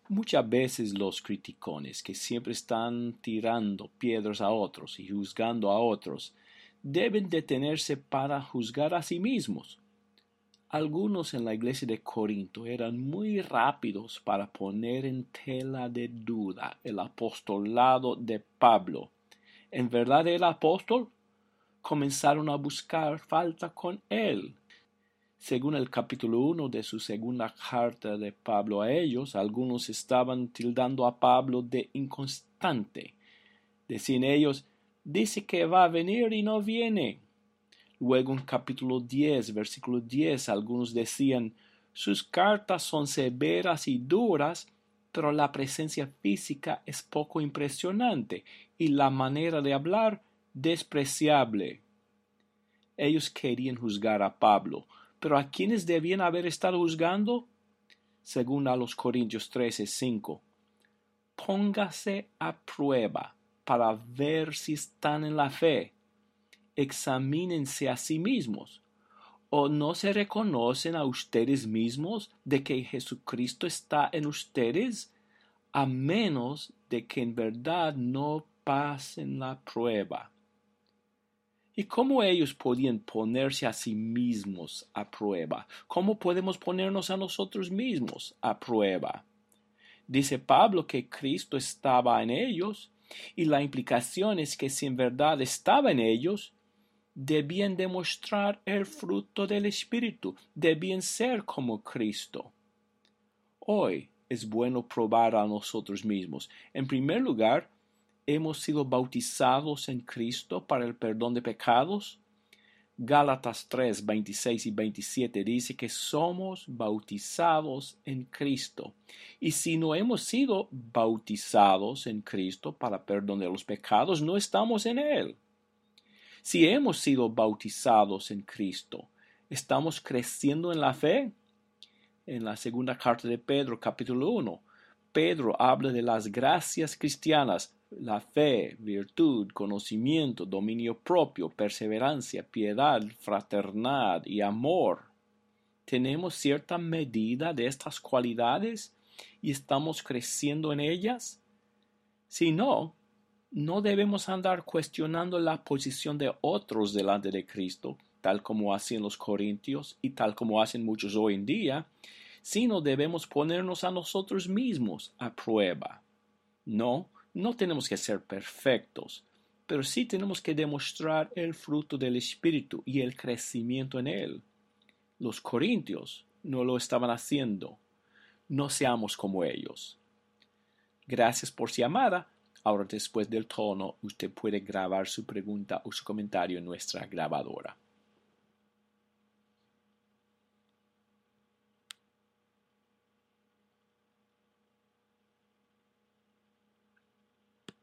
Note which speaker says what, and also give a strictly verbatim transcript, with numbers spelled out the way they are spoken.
Speaker 1: Muchas veces los criticones que siempre están tirando piedras a otros y juzgando a otros deben detenerse para juzgar a sí mismos. Algunos en la iglesia de Corinto eran muy rápidos para poner en tela de duda el apostolado de Pablo. ¿En verdad era apóstol? Comenzaron a buscar falta con él. Según el capítulo uno de su segunda carta de Pablo a ellos, algunos estaban tildando a Pablo de inconstante. Decían ellos, dice que va a venir y no viene. Luego en capítulo diez, versículo diez, algunos decían, sus cartas son severas y duras, pero la presencia física es poco impresionante y la manera de hablar despreciable. Ellos querían juzgar a Pablo, pero ¿a quiénes debían haber estado juzgando? Según a los Corintios trece, cinco. Póngase a prueba para ver si están en la fe. Examínense a sí mismos. ¿O no se reconocen a ustedes mismos de que Jesucristo está en ustedes? A menos de que en verdad no pasen la prueba. ¿Y cómo ellos podían ponerse a sí mismos a prueba? ¿Cómo podemos ponernos a nosotros mismos a prueba? Dice Pablo que Cristo estaba en ellos, y la implicación es que si en verdad estaba en ellos, debían demostrar el fruto del Espíritu, debían ser como Cristo. Hoy es bueno probar a nosotros mismos. En primer lugar, ¿hemos sido bautizados en Cristo para el perdón de pecados? Gálatas tres, veintiséis y veintisiete dice que somos bautizados en Cristo. Y si no hemos sido bautizados en Cristo para perdón de los pecados, no estamos en Él. Si hemos sido bautizados en Cristo, ¿estamos creciendo en la fe? En la segunda carta de Pedro, capítulo uno, Pedro habla de las gracias cristianas, la fe, virtud, conocimiento, dominio propio, perseverancia, piedad, fraternidad y amor. ¿Tenemos cierta medida de estas cualidades y estamos creciendo en ellas? Si no, no debemos andar cuestionando la posición de otros delante de Cristo, tal como hacían los corintios y tal como hacen muchos hoy en día, sino debemos ponernos a nosotros mismos a prueba. No, no tenemos que ser perfectos, pero sí tenemos que demostrar el fruto del Espíritu y el crecimiento en él. Los corintios no lo estaban haciendo. No seamos como ellos. Gracias por su llamada. Ahora, después del tono, usted puede grabar su pregunta o su comentario en nuestra grabadora.